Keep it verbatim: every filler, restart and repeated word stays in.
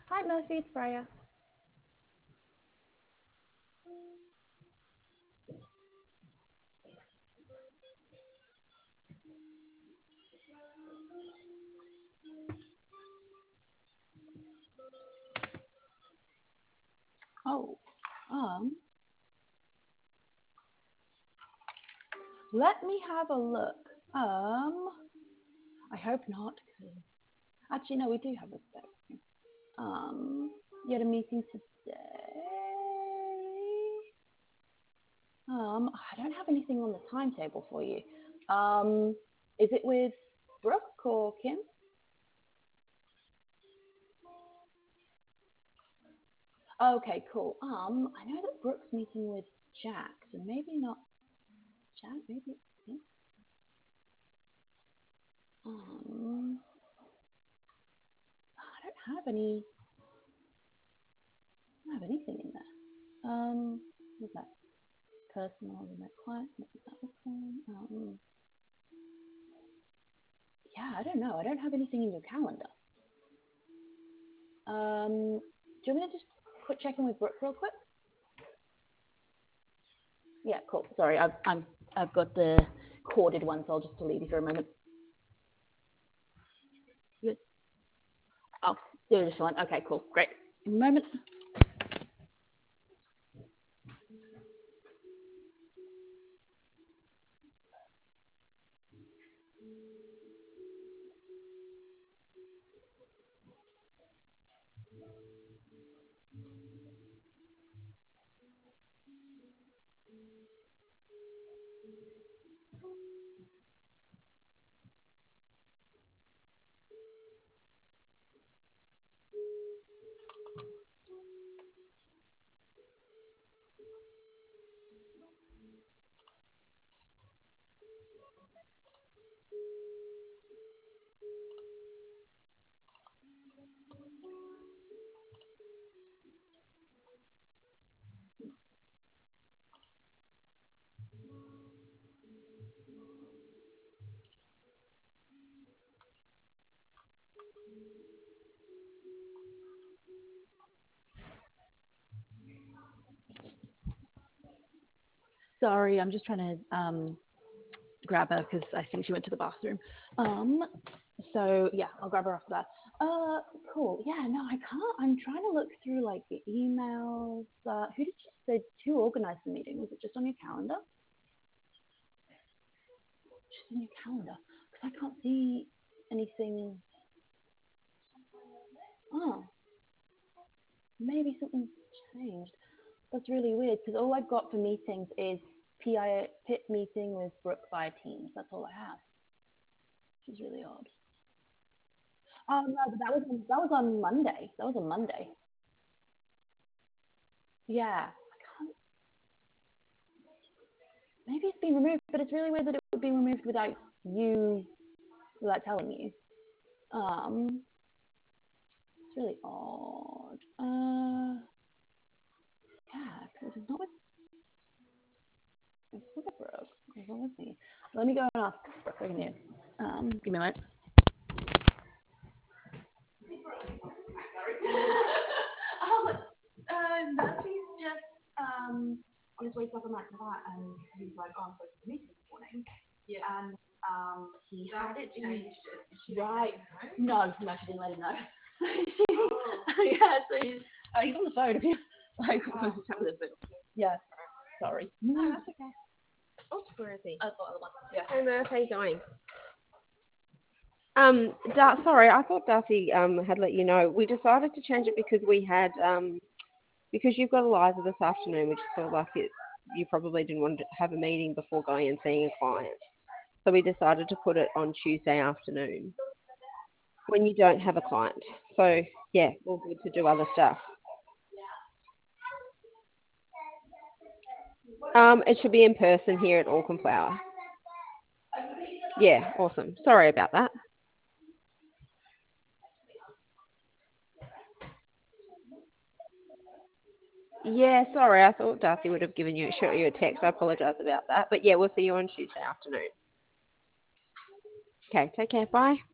Hi, Murphy, it's Freya. Oh, um, let me have a look. Um, I hope not. Actually, no, we do have a spec. Um, you had a meeting today. Um, I don't have anything on the timetable for you. Um, is it with Brooke or Kim? Okay, cool. Um, I know that Brooke's meeting with Jack, so maybe not Jack, maybe Kim. Um, I don't have any. I don't have anything in there. Um, what's that? Personal, remote client. What was that one? Um, yeah, I don't know. I don't have anything in your calendar. Um, do you want me to just quick check in with Brooke real quick? Yeah, cool. Sorry, I've I'm I've got the corded one, so I'll just delete it for a moment. Good. Oh, you're just fine. Okay, cool, great. A moment. Sorry, I'm just trying to um grab her because I think she went to the bathroom. Um, so yeah, I'll grab her after that. Uh, cool. Yeah, no, I can't. I'm trying to look through like the emails. Uh, who did you say who organized the meeting? Was it just on your calendar? Just on your calendar, because I can't see anything. Oh, maybe something's changed. That's really weird because all I've got for meetings is P I pit meeting with Brooke via Teams. That's all I have, which is really odd. Oh no, but that was on, that was on Monday. That was on Monday. Yeah, I can't. Maybe it's been removed, but it's really weird that it would be removed without you, without telling you. Um, it's really odd. Uh, yeah, because it's not with it's with Brooke. It's not with me. Let me go and ask Brooke again. Um, give me a minute. Oh, uh, Murphy's just um on his way to up and like that, and he's like, oh, I'm supposed to be meeting this morning. Yeah. And um, he had it changed. Right. No, no, she didn't let him know. Oh. Yeah, so he's, uh, he's on the phone. If you like, oh. Yeah. Sorry. No, that's okay. Oh, where is he? Uh, oh, other one. Yeah. Hey, Murph, how you going? Um, Dar- sorry, I thought Darcy um had let you know. We decided to change it because we had um because you've got Eliza this afternoon, which felt like it. You probably didn't want to have a meeting before going and seeing a client, so we decided to put it on Tuesday afternoon when you don't have a client. So yeah, all good to do other stuff. Um, it should be in person here at Auckland Flower. Yeah, awesome. Sorry about that. Yeah, sorry. I thought Darcy would have given you shot you a text. I apologise about that. But yeah, we'll see you on Tuesday afternoon. Okay, take care. Bye.